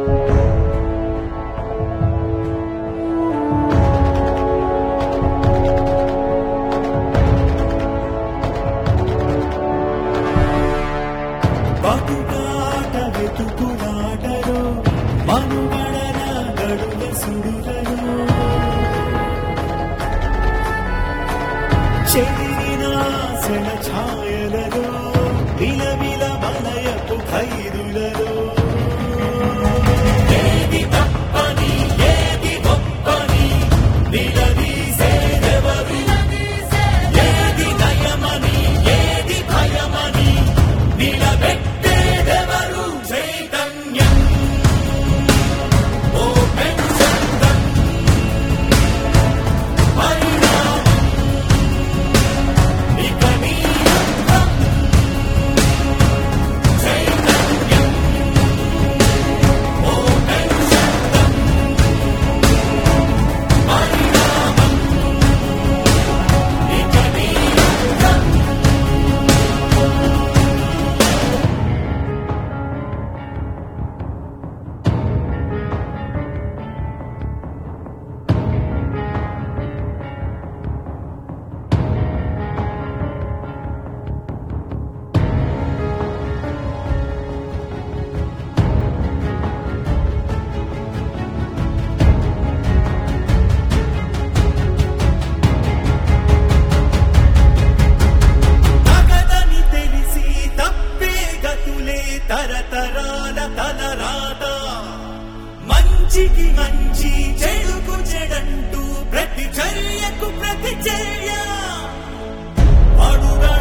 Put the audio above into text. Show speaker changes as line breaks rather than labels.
బతుకాట వెతుకులాటలో మనుగడల గడుల సుడులలో చెరిగిన శల ఛాయలలో విలవిల వలయపు ఖైరులలో ఏది తప్పని ఏది గొప్పని నిలదీసేదెవరు ఏది నయమని ఏది భయమని నిలబెట్టేదెవరు చైతన్యం ఓపెన్ శబ్దం పరిణామం ఇక నీ యుద్ధం చైతన్యం ఓపెన్ శబ్దం పరిణామం ఇక నీ యుద్ధం తగదని తెలిసి తప్పే గతులే తరతరాల తలరాత మంచికి మంచి చెడుకు చెడంటూ ప్రతి చర్యకు ప్రతి చర్య అడుగ